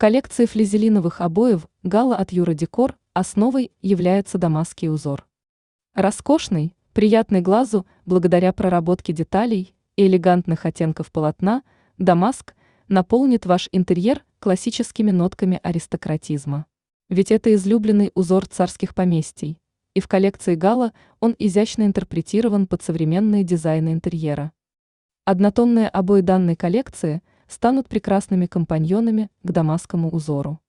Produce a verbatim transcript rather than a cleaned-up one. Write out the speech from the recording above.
коллекции флизелиновых обоев Гала от Юра Декор основой является дамасский узор. Роскошный, приятный глазу благодаря проработке деталей и элегантных оттенков полотна, дамаск наполнит ваш интерьер классическими нотками аристократизма. Ведь это излюбленный узор царских поместий, и в коллекции Гала он изящно интерпретирован под современные дизайны интерьера. Однотонные обои данной коллекции станут прекрасными компаньонами к дамасскому узору.